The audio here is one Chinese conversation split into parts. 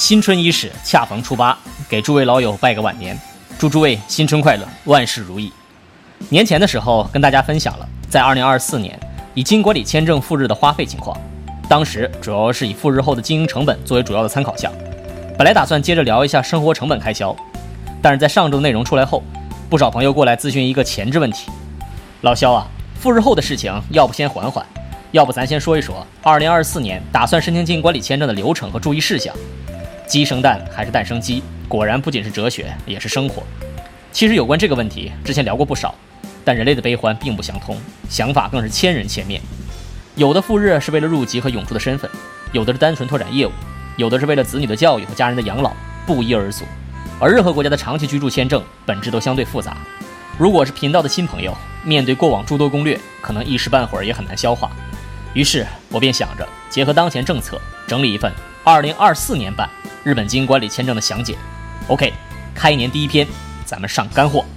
新春伊始，恰逢初八，给诸位老友拜个晚年，祝诸位新春快乐，万事如意。年前的时候跟大家分享了在2024年以经营管理签证赴日的花费情况，当时主要是以赴日后的经营成本作为主要的参考项。本来打算接着聊一下生活成本开销，但是在上周的内容出来后，不少朋友过来咨询一个前置问题：老肖啊，赴日后的事情要不先缓缓，要不咱先说一说2024年打算申请经营管理签证的流程和注意事项。鸡生蛋还是蛋生鸡，果然不仅是哲学，也是生活。其实有关这个问题之前聊过不少，但人类的悲欢并不相通，想法更是千人千面。有的赴日是为了入籍和永住的身份，有的是单纯拓展业务，有的是为了子女的教育和家人的养老，不一而足。而任何国家的长期居住签证本质都相对复杂，如果是频道的新朋友，面对过往诸多攻略，可能一时半会儿也很难消化。于是我便想着结合当前政策，整理一份2024年版日本经营管理签证的详解。 OK， 开年第一篇，咱们上干货。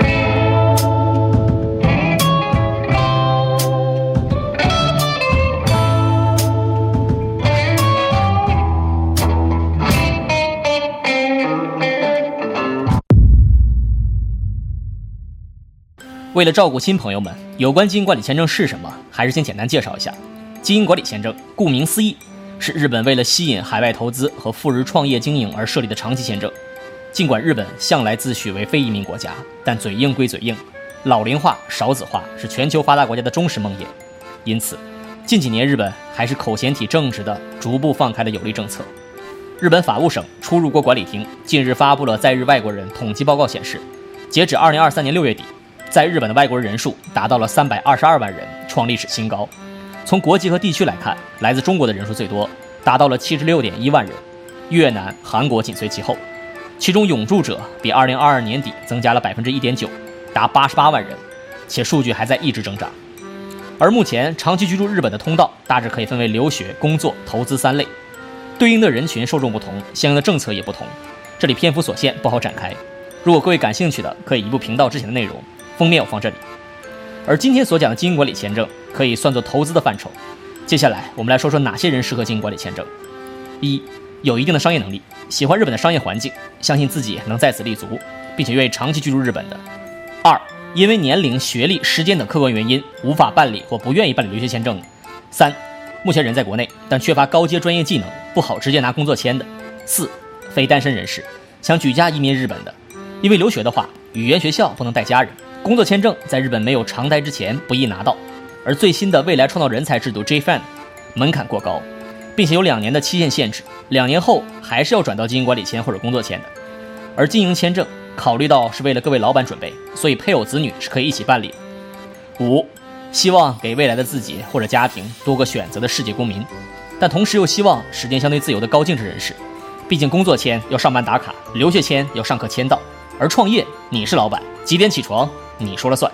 为了照顾新朋友们，有关经营管理签证是什么，还是先简单介绍一下。经营管理签证顾名思义，是日本为了吸引海外投资和赴日创业经营而设立的长期签证。尽管日本向来自诩为非移民国家，但嘴硬归嘴硬，老龄化、少子化是全球发达国家的忠实梦魇。因此，近几年日本还是口嫌体正直的逐步放开的有利政策。日本法务省出入国管理厅近日发布了在日外国人统计报告，显示，截止2023年6月底，在日本的外国人人数达到了322万人，创历史新高。从国籍和地区来看，来自中国的人数最多，达到了76.1万人，越南、韩国紧随其后。其中永住者比2022年底增加了 1.9%， 达88万人，且数据还在一直增长。而目前长期居住日本的通道大致可以分为留学、工作、投资3类，对应的人群受众不同，相应的政策也不同，这里篇幅所限，不好展开。如果各位感兴趣的，可以移步频道之前的内容，封面我放这里。而今天所讲的经营管理签证可以算作投资的范畴。接下来我们来说说哪些人适合经营管理签证。一、有一定的商业能力，喜欢日本的商业环境，相信自己能在此立足，并且愿意长期居住日本的。二、因为年龄、学历、时间等客观原因无法办理或不愿意办理留学签证的。三、目前人在国内但缺乏高阶专业技能，不好直接拿工作签的。四、非单身人士，想举家移民日本的，因为留学的话，语言学校不能带家人，工作签证在日本没有常待之前不易拿到，而最新的未来创造人才制度 JFAN 门槛过高，并且有2年的期限限制，2年后还是要转到经营管理签或者工作签的。而经营签证考虑到是为了各位老板准备，所以配偶子女是可以一起办理的。5. 希望给未来的自己或者家庭多个选择的世界公民，但同时又希望时间相对自由的高净值人士。毕竟工作签要上班打卡，留学签要上课签到，而创业你是老板，几点起床你说了算。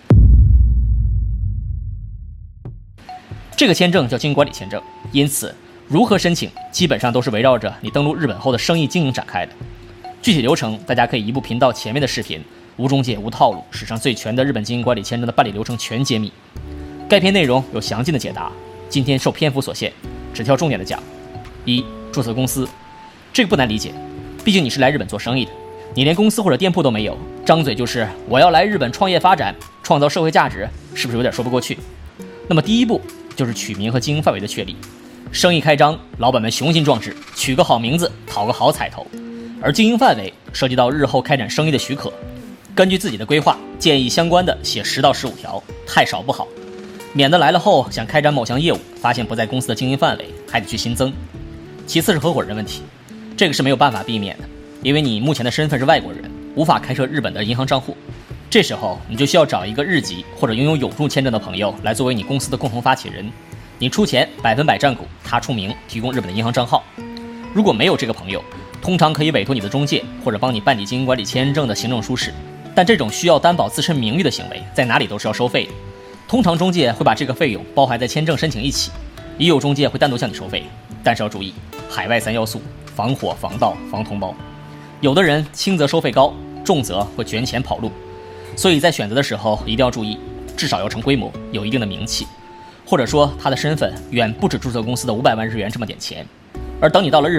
这个签证叫经营管理签证，因此如何申请基本上都是围绕着你登陆日本后的生意经营展开的。具体流程大家可以移步频道前面的视频，无中介无套路，史上最全的日本经营管理签证的办理流程全揭秘。该篇内容有详尽的解答，今天受篇幅所限，只挑重点的讲。一、注册公司，这个不难理解，毕竟你是来日本做生意的，你连公司或者店铺都没有，张嘴就是我要来日本创业发展，创造社会价值，是不是有点说不过去？那么第一步就是取名和经营范围的确立。生意开张，老板们雄心壮志，取个好名字，讨个好彩头。而经营范围涉及到日后开展生意的许可，根据自己的规划，建议相关的写10到15条，太少不好，免得来了后想开展某项业务，发现不在公司的经营范围，还得去新增。其次是合伙人问题，这个是没有办法避免的，因为你目前的身份是外国人，无法开设日本的银行账户，这时候你就需要找一个日籍或者拥有永住签证的朋友来作为你公司的共同发起人，你出钱100%占股，他出名提供日本的银行账号。如果没有这个朋友，通常可以委托你的中介或者帮你办理经营管理签证的行政书士，但这种需要担保自身名誉的行为在哪里都是要收费的，通常中介会把这个费用包含在签证申请一起，也有中介会单独向你收费，但是要注意海外3要素：防火、防盗、防同胞。有的人轻则收费高，重则会卷钱跑路，所以在选择的时候一定要注意，至少要成规模，有一定的名气，或者说他的身份远不止注册公司的500万日元这么点钱。而等你到了日本，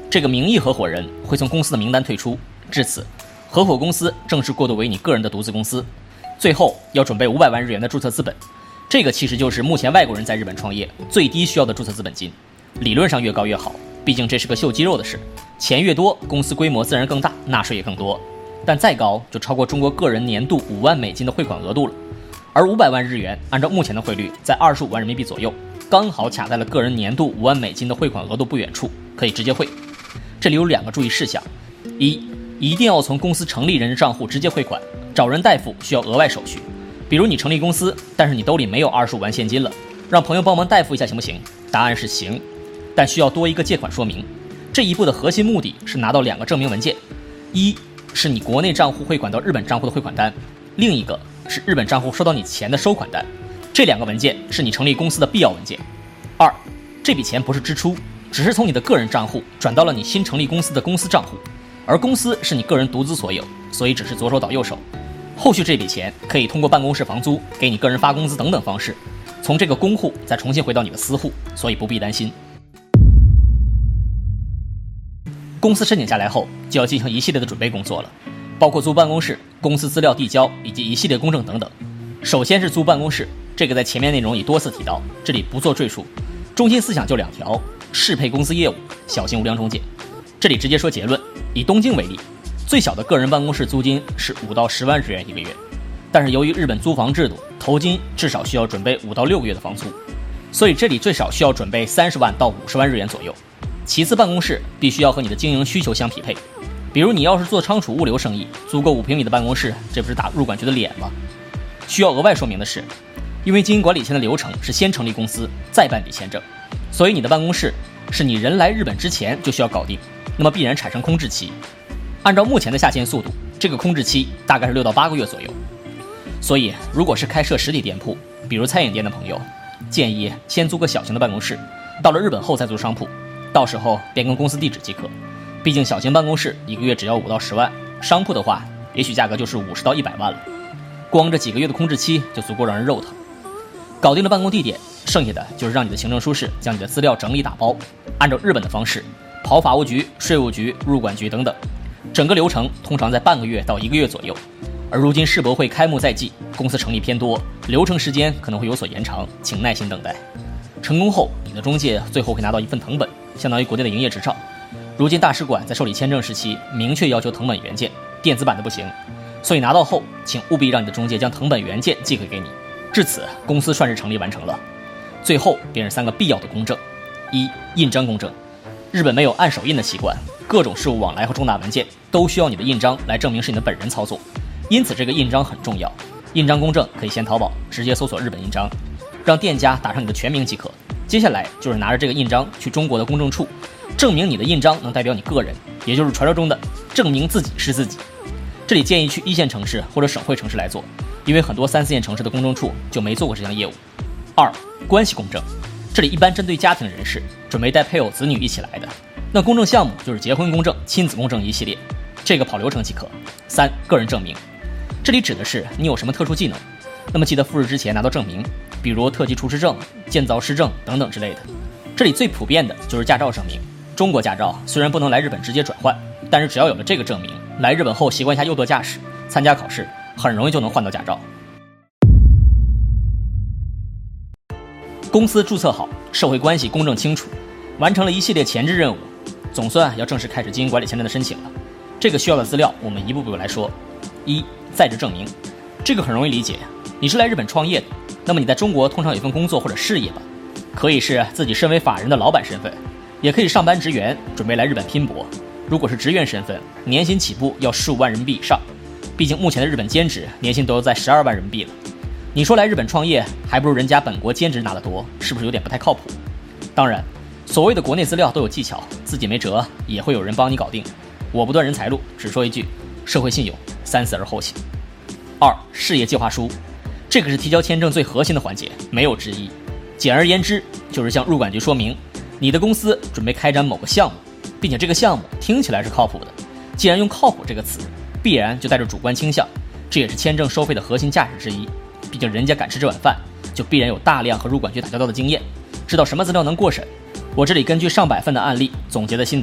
这个名义合伙人会从公司的名单退出，至此，合伙公司正式过渡为你个人的独资公司。最后要准备500万日元的注册资本，这个其实就是目前外国人在日本创业最低需要的注册资本金，理论上越高越好，毕竟这是个秀肌肉的事，钱越多，公司规模自然更大，纳税也更多。但再高就超过中国个人年度5万美金的汇款额度了，而500万日元按照目前的汇率在25万人民币左右，刚好卡在了个人年度5万美金的汇款额度不远处，可以直接汇。这里有2个注意事项：一定要从公司成立人的账户直接汇款，找人代付需要额外手续，比如你成立公司，但是你兜里没有25万现金了，让朋友帮忙代付一下行不行？答案是行，但需要多一个借款说明。这一步的核心目的是拿到2个证明文件，一是你国内账户汇款到日本账户的汇款单，另一个是日本账户收到你钱的收款单。这2个文件是你成立公司的必要文件。2，这笔钱不是支出，只是从你的个人账户转到了你新成立公司的公司账户，而公司是你个人独资所有，所以只是左手倒右手。后续这笔钱可以通过办公室房租、给你个人发工资等等方式，从这个公户再重新回到你的私户，所以不必担心。公司申请下来后，就要进行一系列的准备工作了，包括租办公室、公司资料递交以及一系列公证等等。首先是租办公室，这个在前面内容已多次提到，这里不做赘述。中心思想就2条：适配公司业务，小心无良中介。这里直接说结论，以东京为例，最小的个人办公室租金是5到10万日元一个月，但是由于日本租房制度，头金至少需要准备5到6个月的房租，所以这里最少需要准备30万到50万日元左右。其次，办公室必须要和你的经营需求相匹配，比如你要是做仓储物流生意，租个5平米的办公室，这不是打入管局的脸吗？需要额外说明的是，因为经营管理签的流程是先成立公司再办理签证，所以你的办公室是你人来日本之前就需要搞定，那么必然产生空置期。按照目前的下签速度，这个空置期大概是6到8个月左右。所以如果是开设实体店铺，比如餐饮店的朋友，建议先租个小型的办公室，到了日本后再租商铺，到时候变更公司地址即可。毕竟小型办公室一个月只要5到10万，商铺的话也许价格就是50到100万了，光这几个月的空置期就足够让人肉疼。搞定了办公地点，剩下的就是让你的行政书士将你的资料整理打包，按照日本的方式跑法务局、税务局、入管局等等，整个流程通常在半个月到1个月左右。而如今世博会开幕在即，公司成立偏多，流程时间可能会有所延长，请耐心等待。成功后，你的中介最后会拿到一份藤本，相当于国内的营业执照。如今大使馆在受理签证时期明确要求藤本原件，电子版的不行，所以拿到后请务必让你的中介将藤本原件寄回给你。至此，公司算是成立完成了。最后便是3个必要的公证：一、印章公证。日本没有按手印的习惯，各种事务往来和重大文件都需要你的印章来证明是你的本人操作，因此这个印章很重要。印章公证可以先淘宝直接搜索日本印章，让店家打上你的全名即可。接下来就是拿着这个印章去中国的公证处，证明你的印章能代表你个人，也就是传说中的证明自己是自己。这里建议去1线城市或者省会城市来做，因为很多3、4线城市的公证处就没做过这项业务。2、关系公证。这里一般针对家庭人士，准备带配偶子女一起来的，那公证项目就是结婚公证、亲子公证一系列，这个跑流程即可。3、个人证明。这里指的是你有什么特殊技能，那么记得赴日之前拿到证明，比如特级厨师证、建造师证等等之类的。这里最普遍的就是驾照证明。中国驾照虽然不能来日本直接转换，但是只要有了这个证明，来日本后习惯下右舵驾驶，参加考试，很容易就能换到驾照。公司注册好，社会关系公证清楚，完成了一系列前置任务，总算要正式开始经营管理签证的申请了。这个需要的资料我们一步步来说。一、在职证明。这个很容易理解，你是来日本创业的，那么你在中国通常有一份工作或者事业吧，可以是自己身为法人的老板身份，也可以上班职员，准备来日本拼搏。如果是职员身份，年薪起步要15万人民币以上，毕竟目前的日本兼职年薪都要在12万人民币了。你说来日本创业，还不如人家本国兼职拿得多，是不是有点不太靠谱？当然，所谓的国内资料都有技巧，自己没辙也会有人帮你搞定。我不断人财路，只说一句：社会信用，三思而后行。2、事业计划书。这个是提交签证最核心的环节，没有之一。简而言之，就是向入管局说明你的公司准备开展某个项目，并且这个项目听起来是靠谱的。既然用靠谱这个词，必然就带着主观倾向，这也是签证收费的核心价值之一。毕竟人家敢吃这碗饭，就必然有大量和入管局打交道的经验，知道什么资料能过审。我这里根据上百份的案例总结的心得，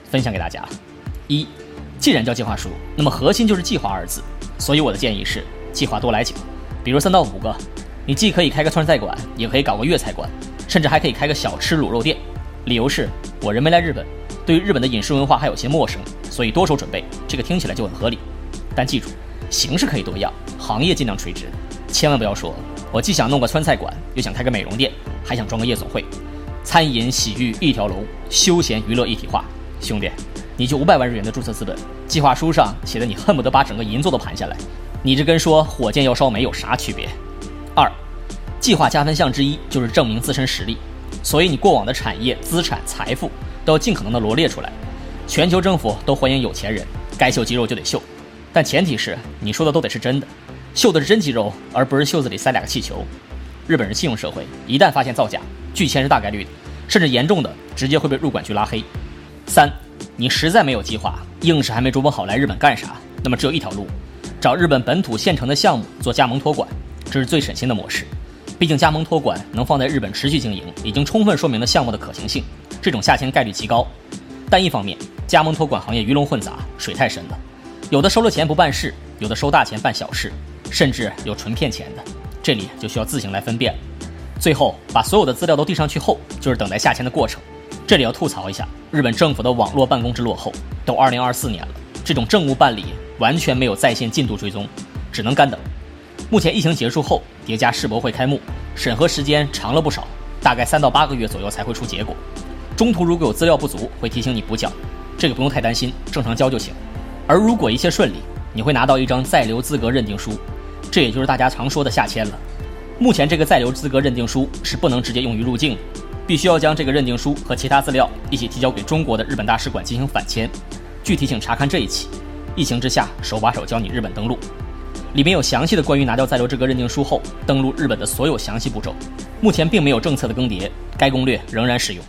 分享给大家。一，既然叫计划书，那么核心就是计划2字，所以我的建议是计划多来几个，比如3到5个。你既可以开个川菜馆，也可以搞个粤菜馆，甚至还可以开个小吃卤肉店。理由是我人没来日本，对于日本的饮食文化还有些陌生，所以多手准备，这个听起来就很合理。但记住，形式可以多样，行业尽量垂直，千万不要说我既想弄个川菜馆，又想开个美容店，还想装个夜总会，餐饮洗浴一条龙，休闲娱乐一体化。兄弟，你就500万日元的注册资本，计划书上写的你恨不得把整个银座都盘下来，你这跟说火箭要烧煤有啥区别？2，计划加分项之一就是证明自身实力，所以你过往的产业、资产、财富都要尽可能的罗列出来。全球政府都欢迎有钱人，该秀肌肉就得秀，但前提是你说的都得是真的，秀的是真肌肉，而不是袖子里塞2个气球。日本是信用社会，一旦发现造假，拒签是大概率的，甚至严重的直接会被入管局拉黑。3，你实在没有计划，硬是还没琢磨好来日本干啥，那么只有一条路，找日本本土现成的项目做加盟托管，这是最省心的模式。毕竟加盟托管能放在日本持续经营，已经充分说明了项目的可行性，这种下签概率极高。但一方面，加盟托管行业鱼龙混杂，水太深了，有的收了钱不办事，有的收大钱办小事，甚至有纯骗钱的，这里就需要自行来分辨。最后把所有的资料都递上去后，就是等待下签的过程。这里要吐槽一下，日本政府的网络办公之落后，都2024年了，这种政务办理完全没有在线进度追踪，只能干等。目前疫情结束后，叠加世博会开幕，审核时间长了不少，大概3到8个月左右才会出结果。中途如果有资料不足，会提醒你补缴，这个不用太担心，正常交就行。而如果一切顺利，你会拿到一张在留资格认定书，这也就是大家常说的下签了。目前这个在留资格认定书是不能直接用于入境，必须要将这个认定书和其他资料一起提交给中国的日本大使馆进行返签。具体请查看这一期疫情之下手把手教你日本登陆，里面有详细的关于拿掉在留这个认定书后登陆日本的所有详细步骤。目前并没有政策的更迭，该攻略仍然适用。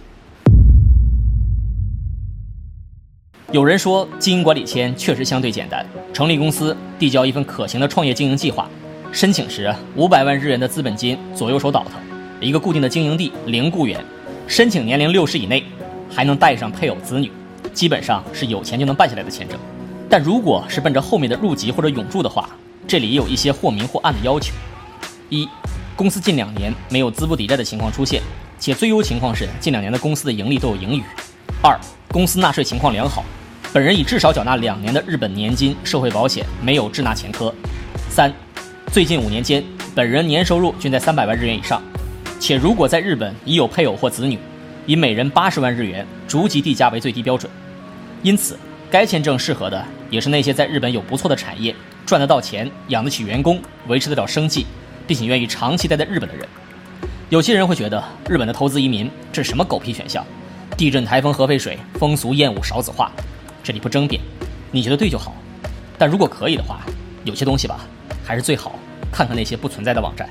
有人说经营管理签确实相对简单，成立公司，递交一份可行的创业经营计划，申请时500万日元的资本金左右手倒腾，一个固定的经营地，0雇员，申请年龄60以内，还能带上配偶子女，基本上是有钱就能办下来的签证。但如果是奔着后面的入籍或者永住的话，这里也有一些或明或暗的要求。1，公司近2年没有资不抵债的情况出现，且最优情况是近2年的公司的盈利都有盈余。2，公司纳税情况良好，本人已至少缴纳2年的日本年金、社会保险，没有滞纳前科。3，最近5年间，本人年收入均在300万日元以上，且如果在日本已有配偶或子女，以每人80万日元逐级递加为最低标准。因此，该签证适合的也是那些在日本有不错的产业，赚得到钱，养得起员工，维持得了生计，并且愿意长期待在日本的人。有些人会觉得日本的投资移民这是什么狗屁选项，地震、台风、核废水，风俗厌恶少子化，这里不争辩，你觉得对就好。但如果可以的话，有些东西吧，还是最好看看那些不存在的网站。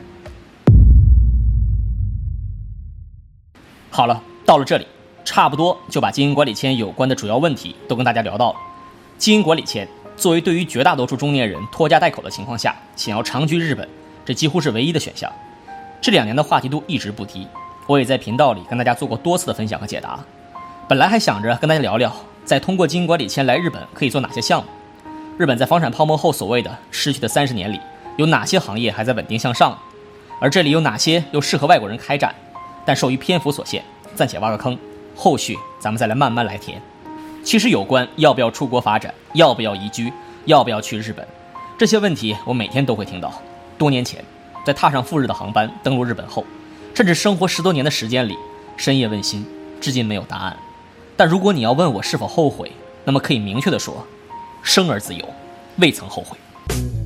好了，到了这里，差不多就把经营管理签有关的主要问题都跟大家聊到了。经营管理签作为对于绝大多数中年人拖家带口的情况下想要长居日本，这几乎是唯一的选项。这2年的话题度一直不低，我也在频道里跟大家做过多次的分享和解答。本来还想着跟大家聊聊在通过经营管理签来日本可以做哪些项目，日本在房产泡沫后所谓的失去的30年里，有哪些行业还在稳定向上，而这里有哪些又适合外国人开展。但受于篇幅所限，暂且挖个坑，后续咱们再来慢慢来填。其实有关要不要出国发展，要不要移居，要不要去日本，这些问题我每天都会听到。多年前在踏上赴日的航班登陆日本后，甚至生活10多年的时间里，深夜问心，至今没有答案。但如果你要问我是否后悔，那么可以明确地说，生而自由，未曾后悔。